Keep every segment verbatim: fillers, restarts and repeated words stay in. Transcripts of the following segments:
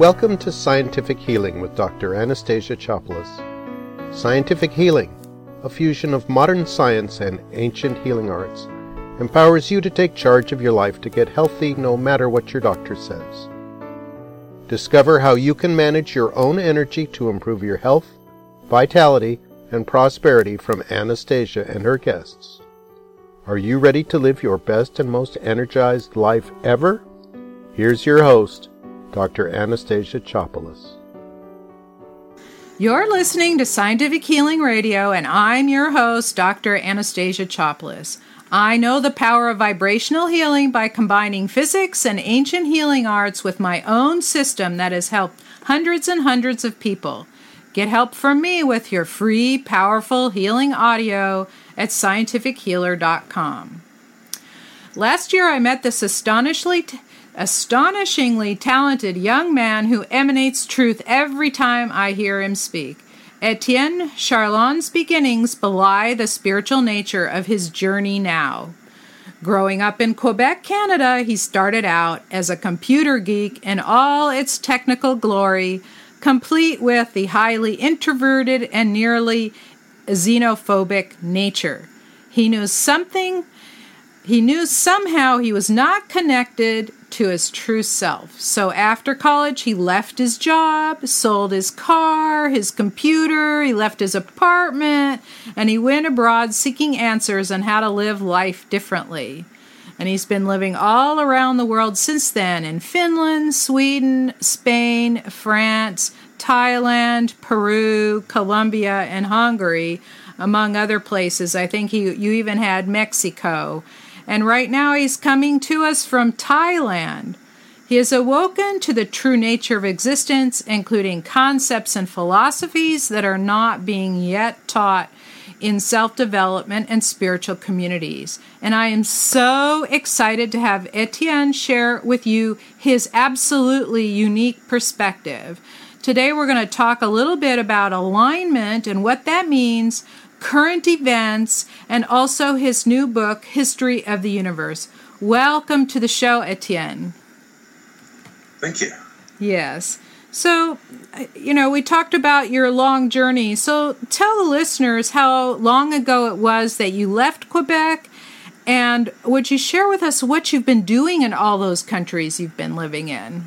Welcome to Scientific Healing with Doctor Anastasia Chopelas. Scientific healing, a fusion of modern science and ancient healing arts, empowers you to take charge of your life to get healthy no matter what your doctor says. Discover how you can manage your own energy to improve your health, vitality, and prosperity from Anastasia and her guests. Are you ready to live your best and most energized life ever? Here's your host, Doctor Anastasia Chopelas. You're listening to Scientific Healing Radio, and I'm your host, Doctor Anastasia Chopelas. I know the power of vibrational healing by combining physics and ancient healing arts with my own system that has helped hundreds and hundreds of people. Get help from me with your free, powerful healing audio at scientific healer dot com. Last year, I met this astonishingly t- astonishingly talented young man who emanates truth every time I hear him speak. Etienne Charlon's beginnings belie the spiritual nature of his journey now. Growing up in Quebec, Canada, he started out as a computer geek in all its technical glory, complete with the highly introverted and nearly xenophobic nature. He knew something, he knew somehow he was not connected to his true self. So after college, he left his job, sold his car, his computer, he left his apartment, and he went abroad seeking answers on how to live life differently. And he's been living all around the world since then, in Finland, Sweden, Spain, France, Thailand, Peru, Colombia, and Hungary, among other places. I think he, you even had Mexico. And right now he's coming to us from Thailand. He has awoken to the true nature of existence, including concepts and philosophies that are not being yet taught in self-development and spiritual communities. And I am so excited to have Etienne share with you his absolutely unique perspective. Today we're going to talk a little bit about alignment and what that means, current events, and also his new book, History of the Universe. Welcome to the show, Etienne. Thank you. Yes. So, you know, we talked about your long journey. So tell the listeners how long ago it was that you left Quebec, and would you share with us what you've been doing in all those countries you've been living in?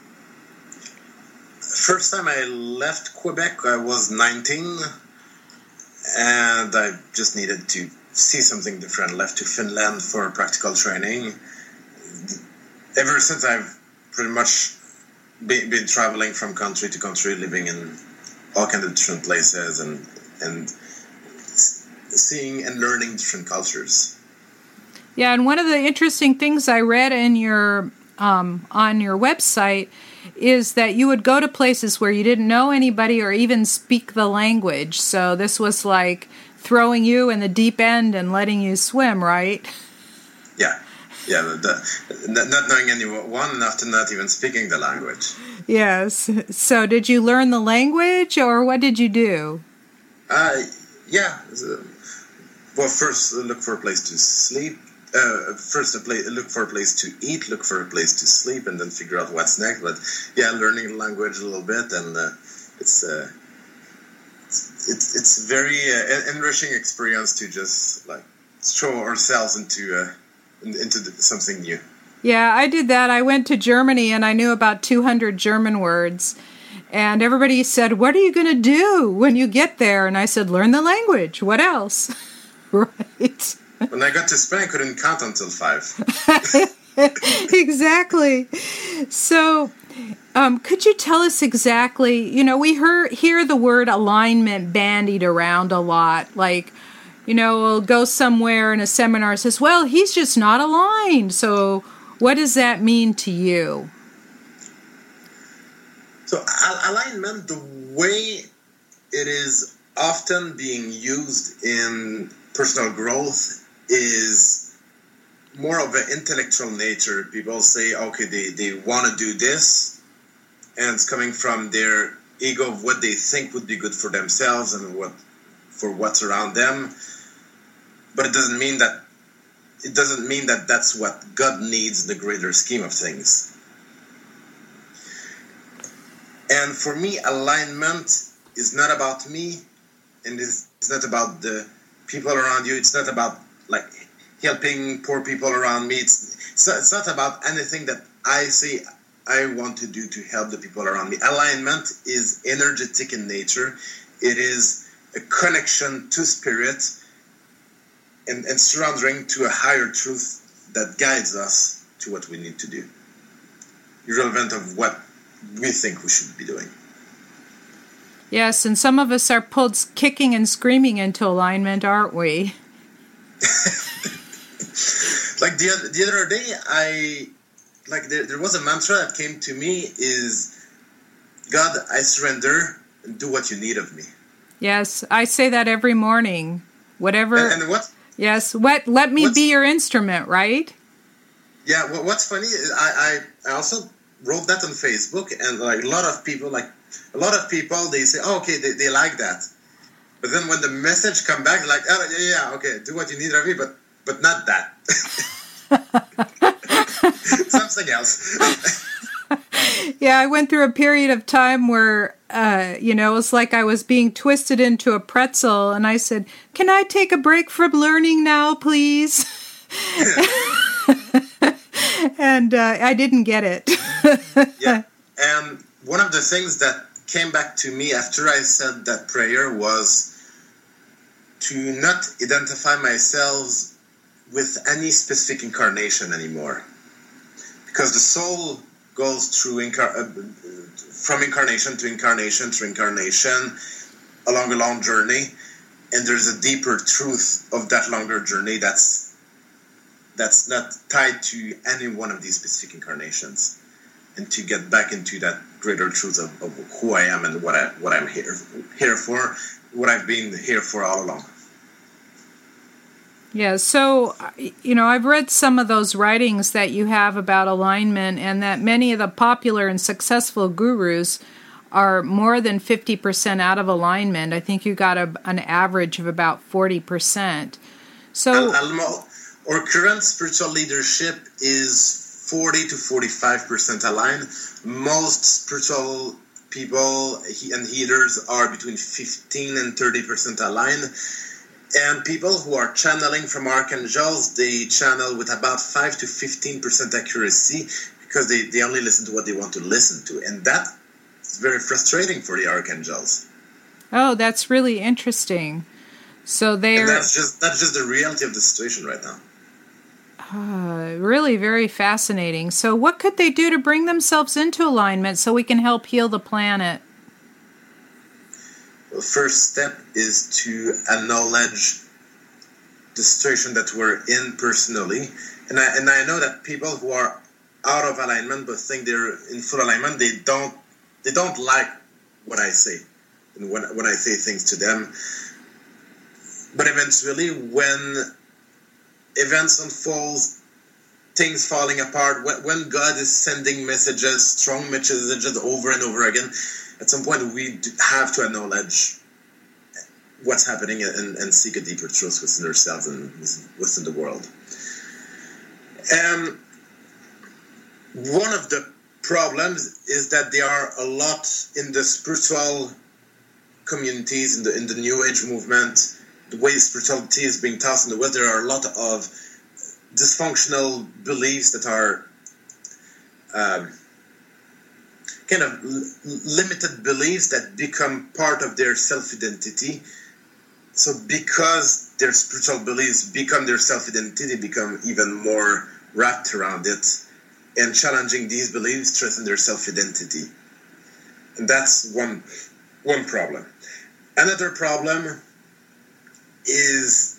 First time I left Quebec, I was nineteen. And I just needed to see something different. Left to Finland for practical training. Ever since, I've pretty much been, been traveling from country to country, living in all kinds of different places, and and seeing and learning different cultures. Yeah, and one of the interesting things I read in your um, on your website is that you would go to places where you didn't know anybody or even speak the language. So this was like throwing you in the deep end and letting you swim, right? Yeah, yeah. The, the, not knowing anyone, often not even speaking the language. Yes. So did you learn the language, or what did you do? Uh, yeah. Well, first look for a place to sleep. Uh, first, a place, look for a place to eat, look for a place to sleep, and then figure out what's next. But yeah, learning the language a little bit, and uh, it's, uh, it's it's it's very uh, enriching experience to just like throw ourselves into uh, into something new. Yeah, I did that. I went to Germany, and I knew about two hundred German words. And everybody said, "What are you going to do when you get there?" And I said, "Learn the language. What else?" Right. When I got to Spain, I couldn't count until five. Exactly. So, um, could you tell us exactly, you know, we hear, hear the word alignment bandied around a lot. Like, you know, we'll go somewhere in a seminar says, well, he's just not aligned. So what does that mean to you? So alignment, the way it is often being used in personal growth, is more of an intellectual nature. People say, okay, they, they want to do this, and it's coming from their ego of what they think would be good for themselves and what for what's around them. But it doesn't mean that it doesn't mean that that's what God needs in the greater scheme of things. And for me, alignment is not about me, and it's not about the people around you. It's not about like helping poor people around me. It's it's not, it's not about anything that I say I want to do to help the people around me. Alignment is energetic in nature. It is a connection to spirit and, and surrendering to a higher truth that guides us to what we need to do, irrelevant of what we think we should be doing. Yes, and some of us are pulled kicking and screaming into alignment, aren't we? Like the other, the other day, I like there, there was a mantra that came to me is, God, I surrender and do what you need of me. Yes, I say that every morning. Whatever. And, and what? Yes, what? Let me What's, be your instrument, right? Yeah. What, what's funny is I, I I also wrote that on Facebook, and like a lot of people, like a lot of people, they say, oh, okay, they, they like that, but then when the message come back, like, oh, yeah, yeah, okay, do what you need of me, but but not that. Something else. Yeah, I went through a period of time where, uh, you know, it was like I was being twisted into a pretzel, and I said, can I take a break from learning now, please? And uh, I didn't get it. Yeah, and one of the things that came back to me after I said that prayer was to not identify myself with any specific incarnation anymore. Because the soul goes through incar- uh, from incarnation to incarnation to incarnation along a long journey, and there's a deeper truth of that longer journey that's that's not tied to any one of these specific incarnations, and to get back into that greater truth of, of who I am and what I what I'm here here for, what I've been here for all along. Yeah, so, you know, I've read some of those writings that you have about alignment, and that many of the popular and successful gurus are more than fifty percent out of alignment. I think you got a, an average of about forty percent. So, Almo, our current spiritual leadership is forty to forty-five percent aligned. Most spiritual people and healers are between fifteen and thirty percent aligned. And people who are channeling from archangels, they channel with about five to fifteen percent accuracy because they, they only listen to what they want to listen to. And that's very frustrating for the archangels. Oh, that's really interesting. So they're... And that's just, that's just the reality of the situation right now. Uh, really very fascinating. So what could they do to bring themselves into alignment so we can help heal the planet? The first step is to acknowledge the situation that we're in personally. And I, and I know that people who are out of alignment but think they're in full alignment, they don't they don't like what I say and when, when I say things to them. But eventually, when events unfold, things falling apart, when, when God is sending messages, strong messages over and over again, at some point, we have to acknowledge what's happening and, and seek a deeper truth within ourselves and within the world. And one of the problems is that there are a lot in the spiritual communities, in the in the New Age movement, the way spirituality is being taught in the West, there are a lot of dysfunctional beliefs that are... Um, kind of l- limited beliefs that become part of their self-identity. So because their spiritual beliefs become their self-identity, become even more wrapped around it, and challenging these beliefs strengthen their self-identity. And that's one one problem. Another problem is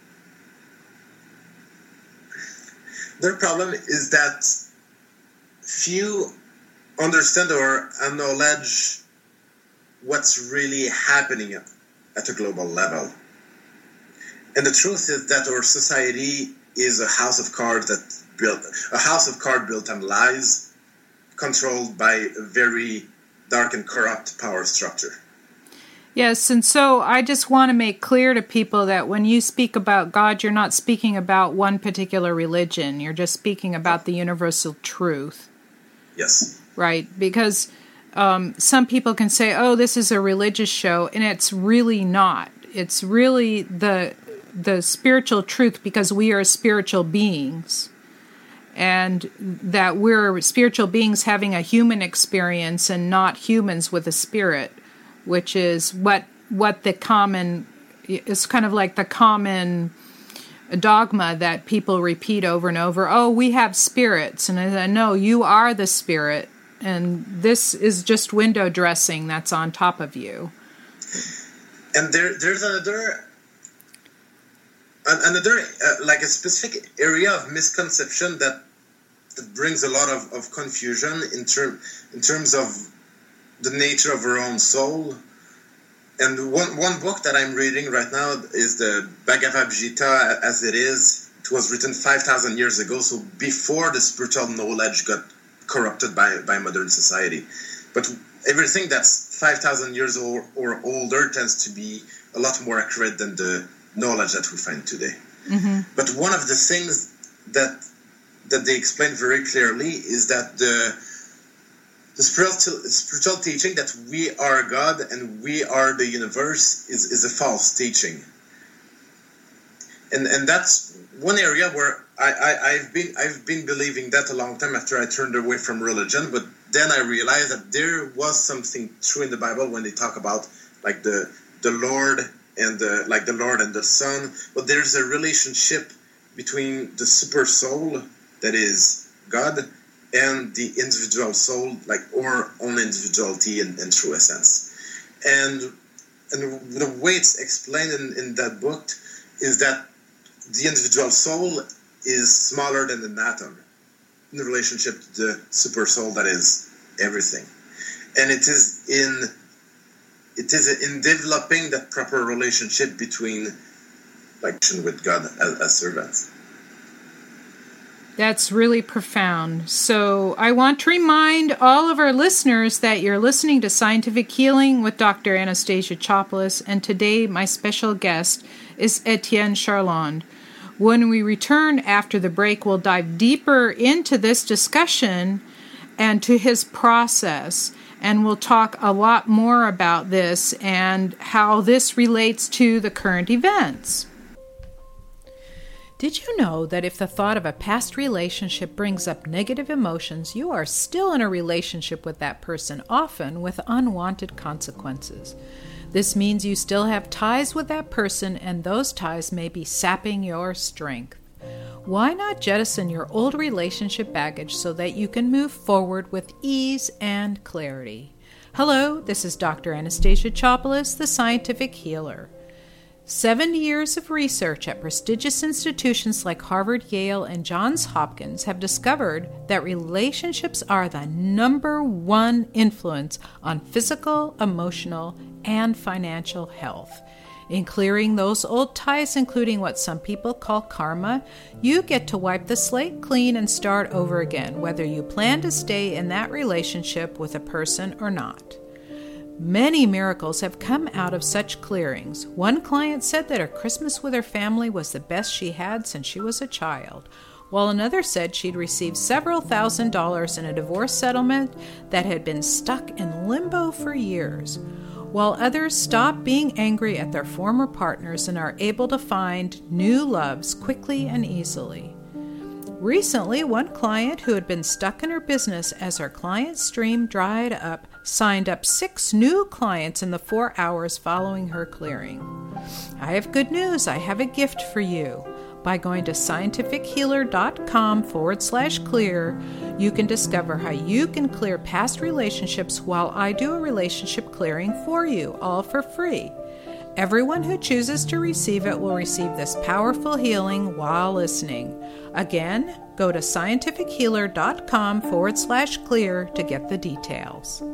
their problem is that few understand or acknowledge what's really happening at a global level. And the truth is that our society is a house of cards that built a house of cards built on lies, controlled by a very dark and corrupt power structure. Yes, and so I just want to make clear to people that when you speak about God, you're not speaking about one particular religion. You're just speaking about the universal truth. Yes. Right, because um, some people can say, oh, this is a religious show, and it's really not. It's really the the spiritual truth, because we are spiritual beings, and that we're spiritual beings having a human experience and not humans with a spirit, which is what what the common, is kind of like the common dogma that people repeat over and over. Oh, we have spirits. And I said, no, you are the spirit, and this is just window dressing that's on top of you. And there, there's another, another uh, like a specific area of misconception that, that brings a lot of, of confusion in term in terms of the nature of our own soul. And one one book that I'm reading right now is the Bhagavad Gita as it is. It was written five thousand years ago, so before the spiritual knowledge got corrupted by, by modern society. But everything that's five thousand years or, or older tends to be a lot more accurate than the knowledge that we find today. Mm-hmm. But one of the things that that they explain very clearly is that the The spiritual, spiritual teaching that we are God and we are the universe is, is a false teaching. And and that's one area where I, I, I've been I've been believing that a long time after I turned away from religion, but then I realized that there was something true in the Bible when they talk about like the the Lord and the like the Lord and the Son, but there's a relationship between the super soul that is God and the individual soul, like our own individuality and, and true essence. And and the way it's explained in, in that book is that the individual soul is smaller than an atom in relationship to the super soul that is everything. And it is in it is in developing that proper relationship between like with God as, as servants. That's really profound. So I want to remind all of our listeners that you're listening to Scientific Healing with Doctor Anastasia Chopelas, and today my special guest is Etienne Charland. When we return after the break, we'll dive deeper into this discussion and to his process, and we'll talk a lot more about this and how this relates to the current events. Did you know that if the thought of a past relationship brings up negative emotions, you are still in a relationship with that person, often with unwanted consequences? This means you still have ties with that person, and those ties may be sapping your strength. Why not jettison your old relationship baggage so that you can move forward with ease and clarity? Hello, this is Doctor Anastasia Chopelas, the Scientific Healer. Seven years of research at prestigious institutions like Harvard, Yale, and Johns Hopkins have discovered that relationships are the number one influence on physical, emotional, and financial health. In clearing those old ties, including what some people call karma, you get to wipe the slate clean and start over again, whether you plan to stay in that relationship with a person or not. Many miracles have come out of such clearings. One client said that her Christmas with her family was the best she had since she was a child, while another said she'd received several thousand dollars in a divorce settlement that had been stuck in limbo for years, while others stopped being angry at their former partners and are able to find new loves quickly and easily. Recently, one client who had been stuck in her business as her client stream dried up signed up six new clients in the four hours following her clearing. I have good news. I have a gift for you. By going to scientifichealer.com forward slash clear, you can discover how you can clear past relationships while I do a relationship clearing for you, all for free. Everyone who chooses to receive it will receive this powerful healing while listening. Again, go to scientifichealer.com forward slash clear to get the details.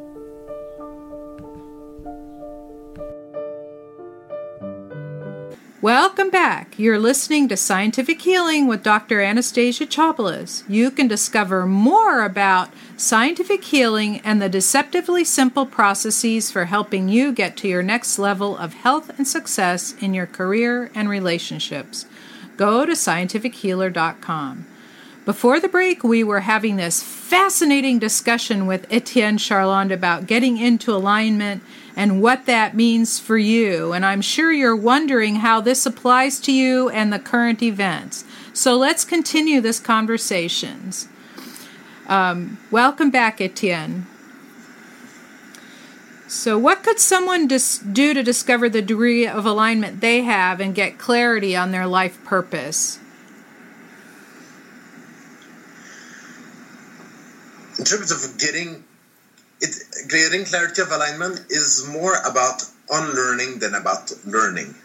Welcome back. You're listening to Scientific Healing with Doctor Anastasia Chopelas. You can discover more about scientific healing and the deceptively simple processes for helping you get to your next level of health and success in your career and relationships. Go to scientific healer dot com. Before the break, we were having this fascinating discussion with Etienne Charland about getting into alignment and what that means for you. And I'm sure you're wondering how this applies to you and the current events. So let's continue this conversation. Um, welcome back, Etienne. So what could someone dis- do to discover the degree of alignment they have and get clarity on their life purpose? In terms of getting it, getting clarity of alignment is more about unlearning than about learning.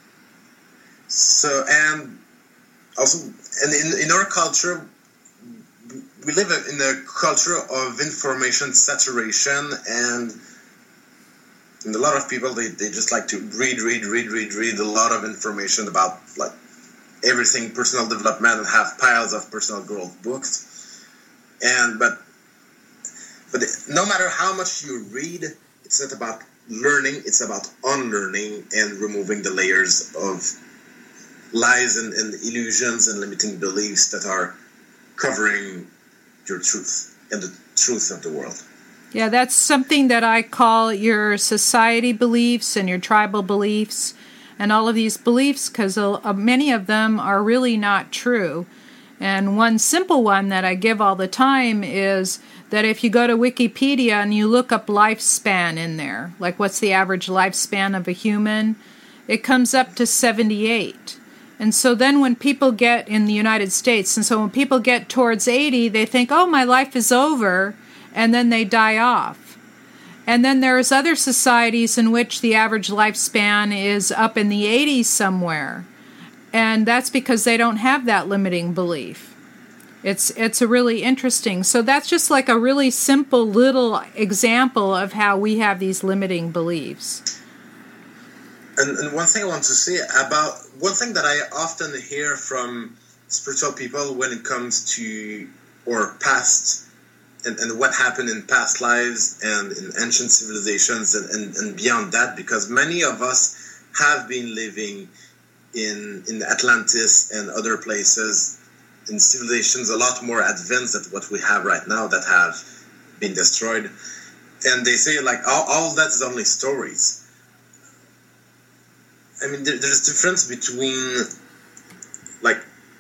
So, and also, and in, in our culture, we live in a culture of information saturation, and, and a lot of people, they, they just like to read, read, read, read, read a lot of information about like everything personal development and have piles of personal growth books. And, but, but no matter how much you read, it's not about learning, it's about unlearning and removing the layers of lies and, and illusions and limiting beliefs that are covering your truth and the truth of the world. Yeah, that's something that I call your society beliefs and your tribal beliefs and all of these beliefs, because many of them are really not true. And one simple one that I give all the time is that if you go to Wikipedia and you look up lifespan in there, like what's the average lifespan of a human, it comes up to seventy-eight. And so then when people get in the United States, and so when people get towards eighty, they think, oh, my life is over, and then they die off. And then there's other societies in which the average lifespan is up in the eighties somewhere. And that's because they don't have that limiting belief. It's it's a really interesting. So that's just like a really simple little example of how we have these limiting beliefs. And, and one thing I want to say about, one thing that I often hear from spiritual people when it comes to, or past, and, and what happened in past lives and in ancient civilizations and, and, and beyond that, because many of us have been living in in Atlantis and other places, in civilizations a lot more advanced than what we have right now that have been destroyed. And they say, like, all, all that's only stories. I mean, there, there's a difference between, like,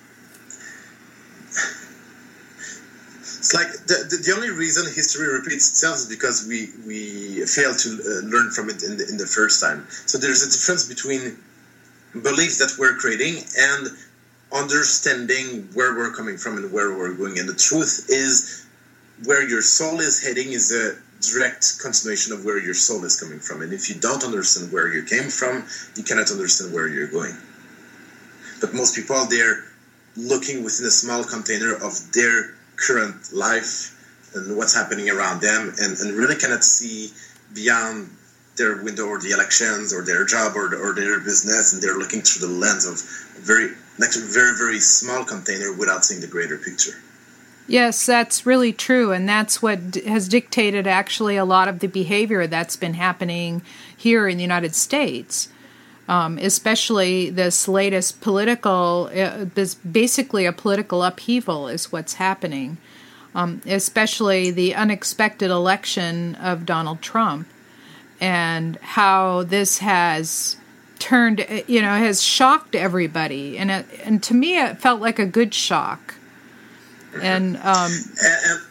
it's like the, the, the only reason history repeats itself is because we, we fail to uh, learn from it in the, in the first time. So there's a difference between beliefs that we're creating and understanding where we're coming from and where we're going. And the truth is, where your soul is heading is a direct continuation of where your soul is coming from. And if you don't understand where you came from, you cannot understand where you're going. But most people, they're looking within a small container of their current life and what's happening around them, and, and really cannot see beyond their window or the elections or their job or, or their business, and they're looking through the lens of a very, like a very, very small container without seeing the greater picture. Yes, that's really true, and that's what has dictated actually a lot of the behavior that's been happening here in the United States, um, especially this latest political, uh, this basically a political upheaval is what's happening, um, especially the unexpected election of Donald Trump, and how this has turned, you know, has shocked everybody, and it, and to me it felt like a good shock. And, um, and, and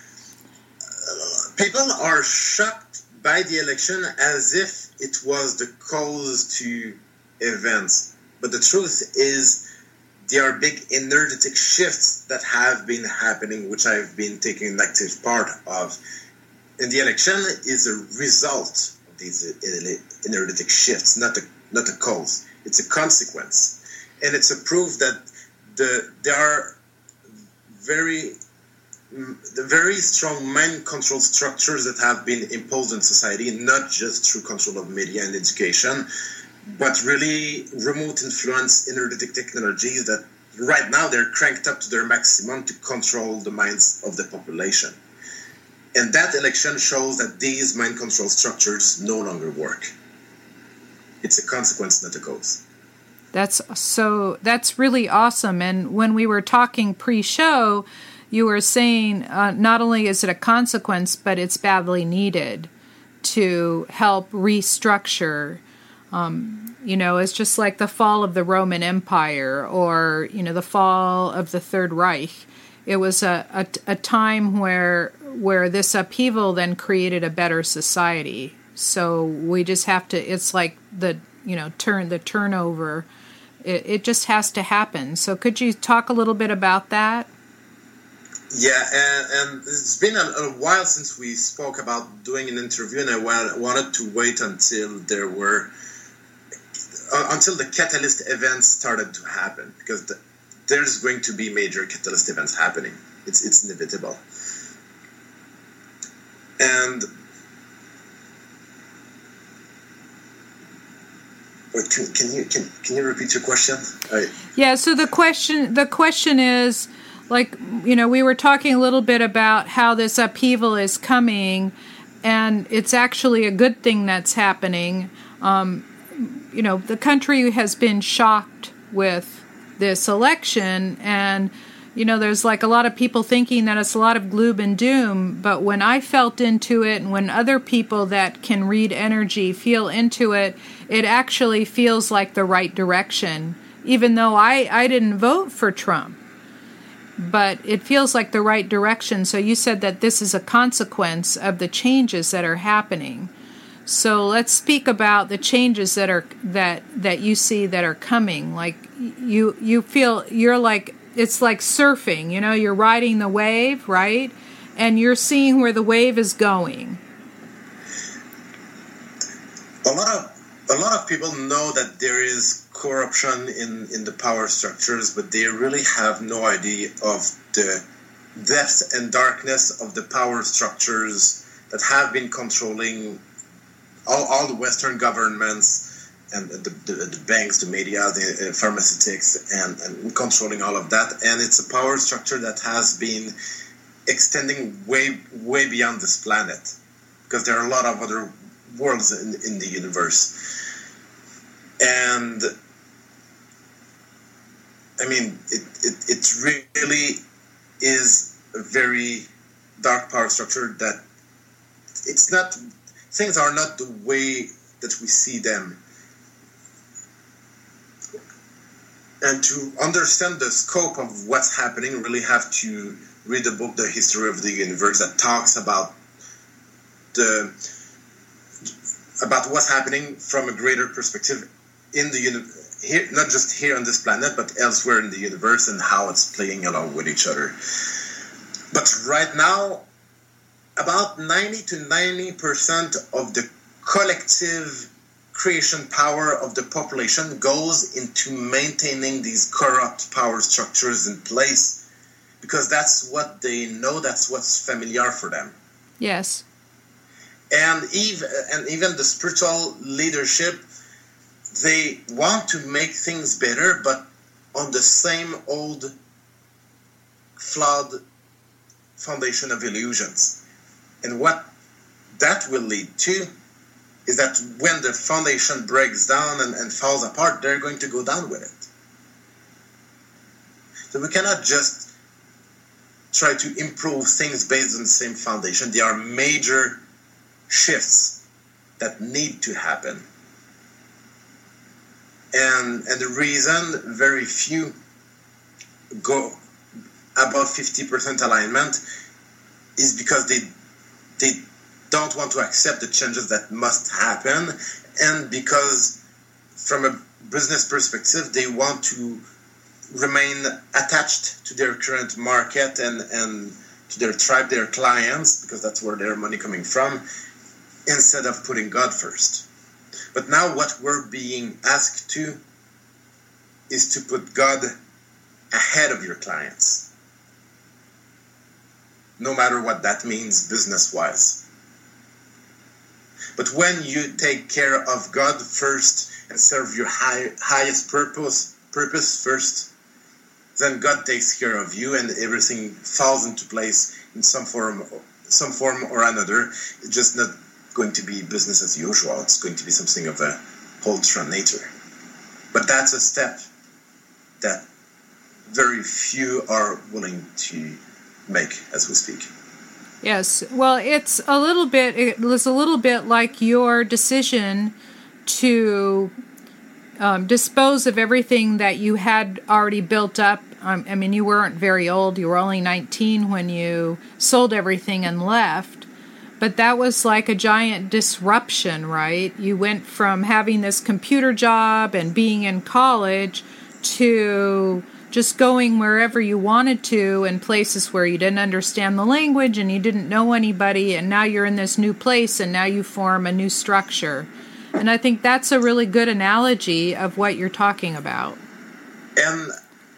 uh, people are shocked by the election as if it was the cause to events. But the truth is, there are big energetic shifts that have been happening, which I've been taking an active part of. And the election is a result of these energetic shifts, not a, not a cause. It's a consequence. And it's a proof that the there are very the very strong mind control structures that have been imposed on society, not just through control of media and education, but really remote influence energetic technologies that right now they're cranked up to their maximum to control the minds of the population. And that election shows that these mind control structures no longer work. It's a consequence, not a cause. That's so, that's really awesome. And when we were talking pre-show, you were saying uh, not only is it a consequence, but it's badly needed to help restructure. Um, you know, it's just like the fall of the Roman Empire, or, you know, the fall of the Third Reich. It was a, a, a time where where this upheaval then created a better society. So we just have to, it's like the, you know, turn the turnover. It, it just has to happen. So could you talk a little bit about that? Yeah, and, and it's been a, a while since we spoke about doing an interview, and I wa- wanted to wait until there were, uh, until the catalyst events started to happen, because the, there's going to be major catalyst events happening. It's it's inevitable. And wait, can, can you can can you repeat your question? I, yeah. So the question the question is, like, you know, we were talking a little bit about how this upheaval is coming, and it's actually a good thing that's happening. Um, you know, the country has been shocked with this election, and you know, there's like a lot of people thinking that it's a lot of gloom and doom, but when I felt into it, and when other people that can read energy feel into it, it actually feels like the right direction, even though I, I didn't vote for Trump. But it feels like the right direction. So you said that this is a consequence of the changes that are happening. So let's speak about the changes that are that that you see that are coming. Like you you feel you're like, it's like surfing, you know, you're riding the wave, right? And you're seeing where the wave is going. A lot of a lot of people know that there is corruption in, in the power structures, but they really have no idea of the depth and darkness of the power structures that have been controlling all, all the Western governments and the, the, the banks, the media, the uh, pharmaceutics, and, and controlling all of that. And it's a power structure that has been extending way, way beyond this planet, because there are a lot of other worlds in, in the universe. And I mean, it, it, it really is a very dark power structure that it's not, things are not the way that we see them. And to understand the scope of what's happening, really have to read the book, The History of the Universe, that talks about the about what's happening from a greater perspective in the universe, here, not just here on this planet, but elsewhere in the universe, and how it's playing along with each other. But right now, about ninety to ninety percent of the collective creation power of the population goes into maintaining these corrupt power structures in place, because that's what they know, that's what's familiar for them. Yes. And even, and even the spiritual leadership, they want to make things better, but on the same old flawed foundation of illusions. And what that will lead to is that when the foundation breaks down and, and falls apart, they're going to go down with it. So we cannot just try to improve things based on the same foundation. There are major shifts that need to happen. And, and the reason very few go above fifty percent alignment is because they they don't want to accept the changes that must happen, and because from a business perspective they want to remain attached to their current market and, and to their tribe, their clients, because that's where their money coming from, instead of putting God first. But now what we're being asked to is to put God ahead of your clients, no matter what that means business-wise. But when you take care of God first and serve your high, highest purpose, purpose first, then God takes care of you, and everything falls into place in some form, some form or another. It's just not going to be business as usual. It's going to be something of a ultra nature. But that's a step that very few are willing to make as we speak. Yes. Well, it's a little bit, it was a little bit like your decision to um, dispose of everything that you had already built up. Um, I mean, you weren't very old. You were only nineteen when you sold everything and left. But that was like a giant disruption, right? You went from having this computer job and being in college to just going wherever you wanted to in places where you didn't understand the language and you didn't know anybody, and now you're in this new place and now you form a new structure. And I think that's a really good analogy of what you're talking about. And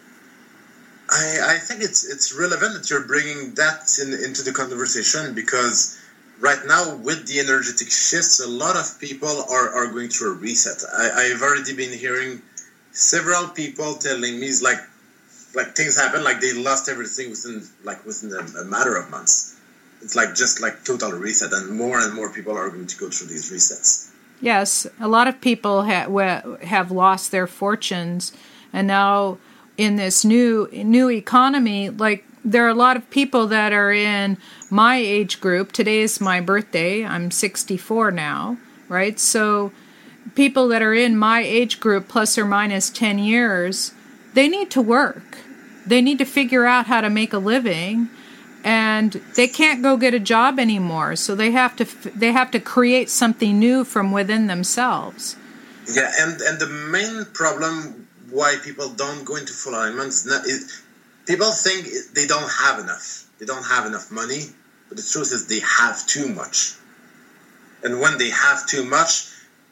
I, I think it's it's relevant that you're bringing that in, into the conversation, because right now with the energetic shifts, a lot of people are, are going through a reset. I, I've already been hearing several people telling me it's like like things happen, like they lost everything within like within a, a matter of months. It's like just like total reset, and more and more people are going to go through these resets. Yes, a lot of people ha- have lost their fortunes, and now in this new new economy, like there are a lot of people that are in my age group. Today is my birthday. I'm sixty-four now, right? So people that are in my age group, plus or minus ten years, they need to work. They need to figure out how to make a living, and they can't go get a job anymore. So they have to they have to create something new from within themselves. Yeah, and, and the main problem why people don't go into full alignment is, not, is people think they don't have enough. They don't have enough money, but the truth is they have too much. And when they have too much,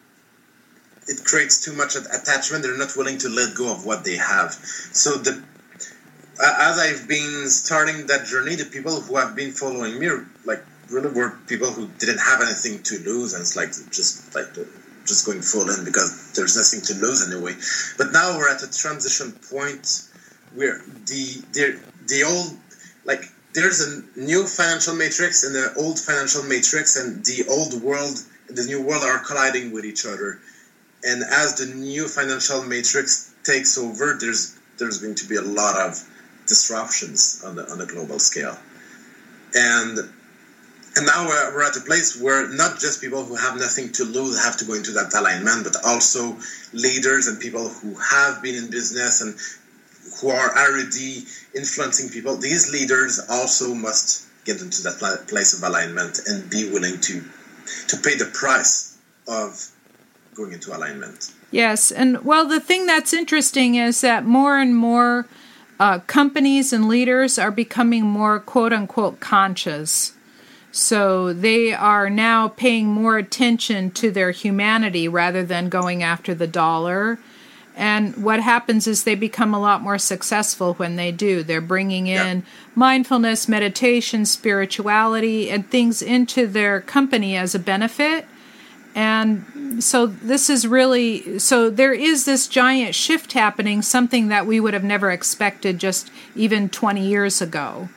it creates too much attachment. They're not willing to let go of what they have. So the as I've been starting that journey, the people who have been following me, like, really were people who didn't have anything to lose, and it's like just like just going full in because there's nothing to lose anyway. But now we're at a transition point where the the the old, like, there's a new financial matrix and the old financial matrix, and the old world and the new world are colliding with each other. And as the new financial matrix takes over, there's there's going to be a lot of disruptions on the on the global scale. And and now we're, we're at a place where not just people who have nothing to lose have to go into that alignment, but also leaders and people who have been in business and who are already influencing people. These leaders also must get into that place of alignment and be willing to to pay the price of going into alignment. Yes, and well, the thing that's interesting is that more and more uh, companies and leaders are becoming more quote-unquote conscious. So they are now paying more attention to their humanity rather than going after the dollar. And what happens is they become a lot more successful when they do. They're bringing in yeah. mindfulness, meditation, spirituality, and things into their company as a benefit. And so this is really, so there is this giant shift happening, something that we would have never expected just even twenty years ago.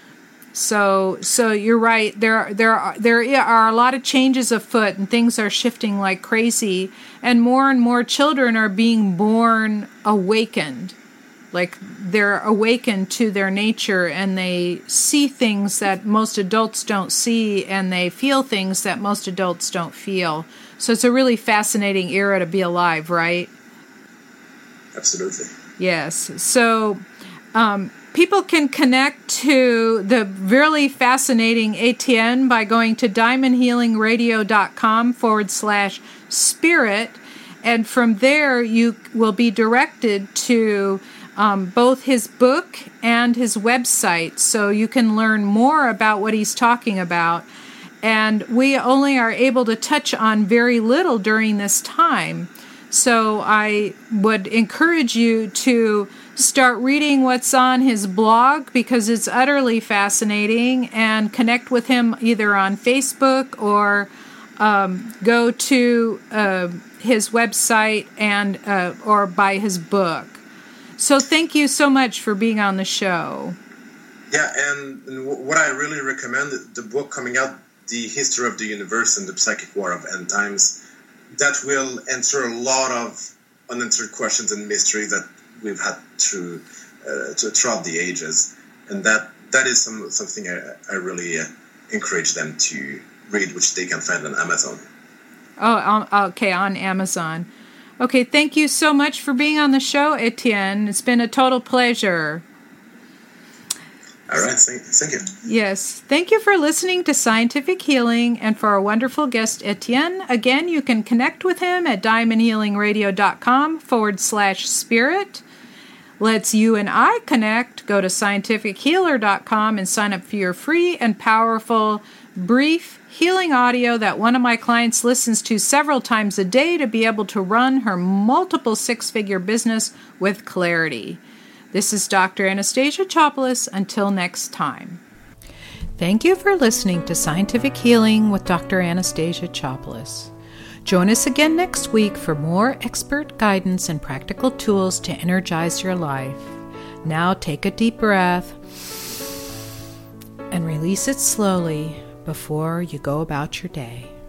So, so you're right. There are, there are, there are a lot of changes afoot, and things are shifting like crazy. And more and more children are being born awakened, like they're awakened to their nature, and they see things that most adults don't see, and they feel things that most adults don't feel. So it's a really fascinating era to be alive, right? Absolutely. Yes. So, um, people can connect to the really fascinating Etienne by going to diamondhealingradio.com forward slash spirit. And from there, you will be directed to um, both his book and his website. So you can learn more about what he's talking about. And we only are able to touch on very little during this time. So I would encourage you to start reading what's on his blog, because it's utterly fascinating, and connect with him either on Facebook or um, go to uh, his website and uh, or buy his book. So thank you so much for being on the show. Yeah, and, and what I really recommend, the book coming out, The History of the Universe and the Psychic War of End Times, that will answer a lot of unanswered questions and mystery that we've had through uh, throughout the ages, and that that is some something I, I really uh, encourage them to read, which they can find on Amazon. Oh, um, okay, on Amazon. Okay, thank you so much for being on the show, Etienne. It's been a total pleasure. All right, thank, thank you. Yes, thank you for listening to Scientific Healing and for our wonderful guest, Etienne. Again, you can connect with him at diamondhealingradio.com forward slash spirit. Let's you and I connect. Go to scientific healer dot com and sign up for your free and powerful brief healing audio that one of my clients listens to several times a day to be able to run her multiple six-figure business with clarity. This is Doctor Anastasia Chopelas. Until next time. Thank you for listening to Scientific Healing with Doctor Anastasia Chopelas. Join us again next week for more expert guidance and practical tools to energize your life. Now take a deep breath and release it slowly before you go about your day.